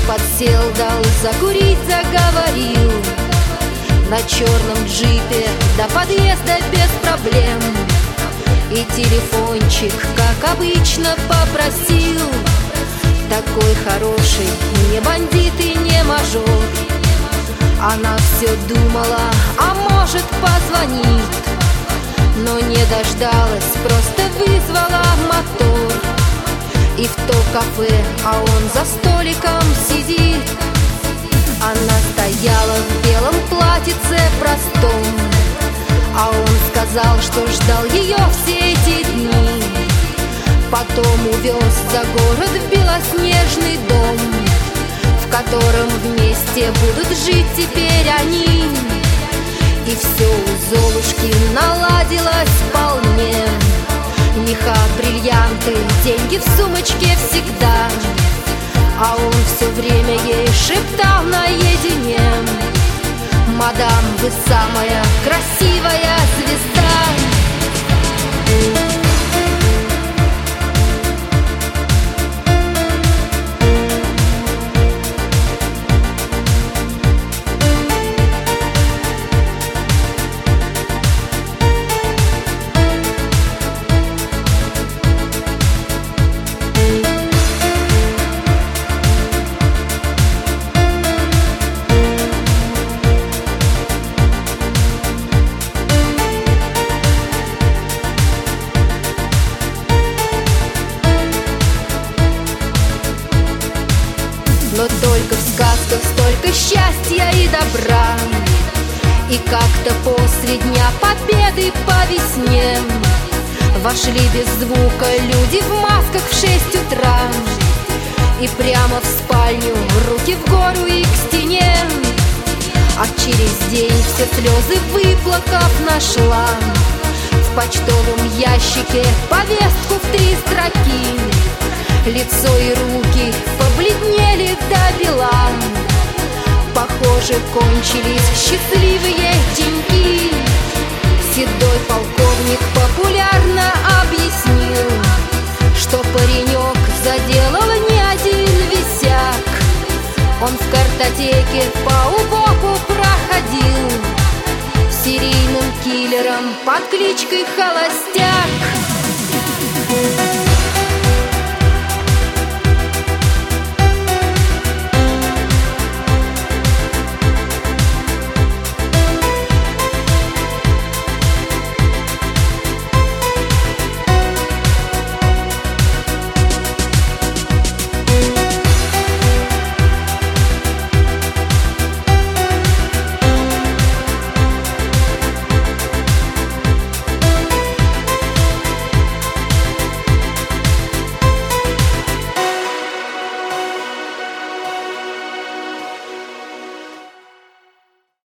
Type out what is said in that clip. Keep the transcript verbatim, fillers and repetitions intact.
подсел, дал закурить, заговорил. На черном джипе до подъезда без проблем. И телефончик, как обычно, попросил. Такой хороший, не бандит и не мажор. Она все думала, а может позвонит, но не дождалась, просто вызвала мотор. И в то кафе, а он за столиком сидит. Она стояла в белом платьице простом, а он сказал, что ждал ее все эти дни. Потом увез за город в белоснежный дом, в котором вместе будут жить теперь они. И все у Золушки наладилось вполне. Меха, бриллианты, деньги в сумочке всегда. А он все время ей шептал наедине: мадам, вы самая красивая звезда. Но только в сказках столько счастья и добра. И как-то после Дня Победы по весне вошли без звука люди в масках в шесть утра. И прямо в спальню, руки в гору и к стене. А через день все слезы выплакав нашла в почтовом ящике повестку в три строки. Лицо и руки побледнели до бела. Похоже, кончились счастливые деньги. Седой полковник популярно объяснил, что паренек заделал не один висяк. Он в картотеке по УБОПу проходил серийным киллером под кличкой Холостяк.